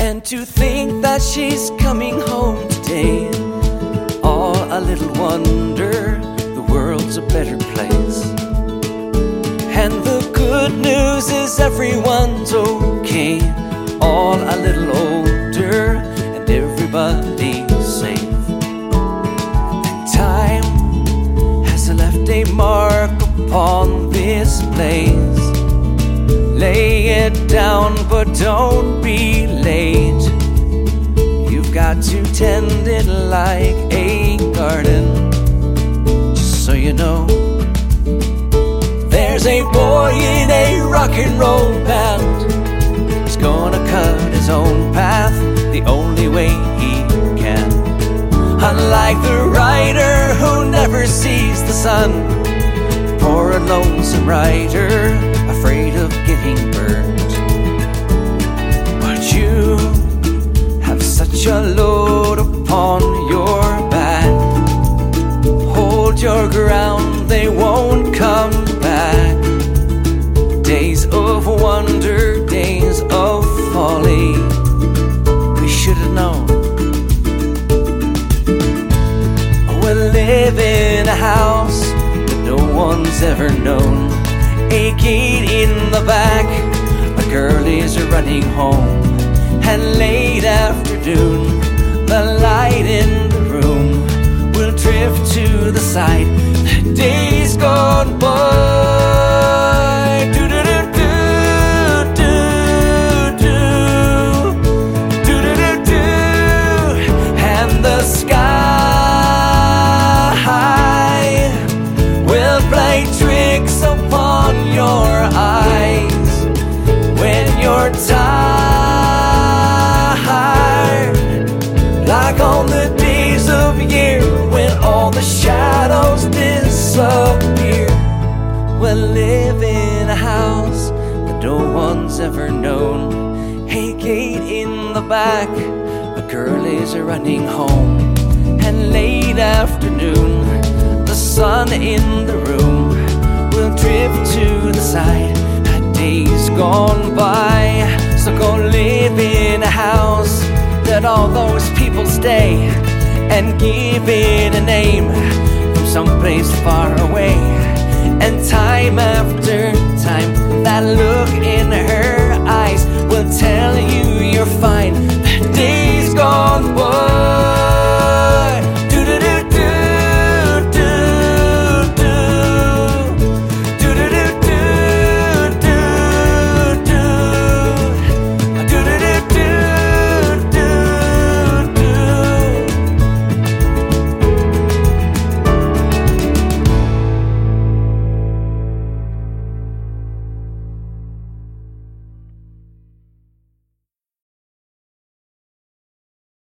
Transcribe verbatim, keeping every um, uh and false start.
And to think that she's coming home today, all a little wonder, the world's a better place. And the good news is everyone's okay, all a little older, and everybody's safe. And time has left a mark upon this place. Lay it down, but don't be late. You've got to tend it like a garden. Just so you know, there's a boy in a rock and roll band. He's gonna cut his own path the only way he can. Unlike the rider who never sees the sun, poor and lonesome rider, afraid of getting burned. But you have such a load upon your back. Hold your ground, they won't come back. Days of wonder, days of folly, we should have known. We'll live in a house that no one's ever known. A gate in the back, a girl is running home. And late afternoon, the light in the room will drift to the side. The days gone by. Do do do do do do do do do do. And the sky will play tricks upon your eyes when you're tired, like on the days of year when all the shadows disappear. We'll live in a house that no one's ever known. A gate in the back, a girl is running home. And late afternoon, the sun in the room will drift to the side. A day's gone by, so go live in a house that all those people stay, and give it a name from someplace far away. And time after time, that look in her eyes will tell you you're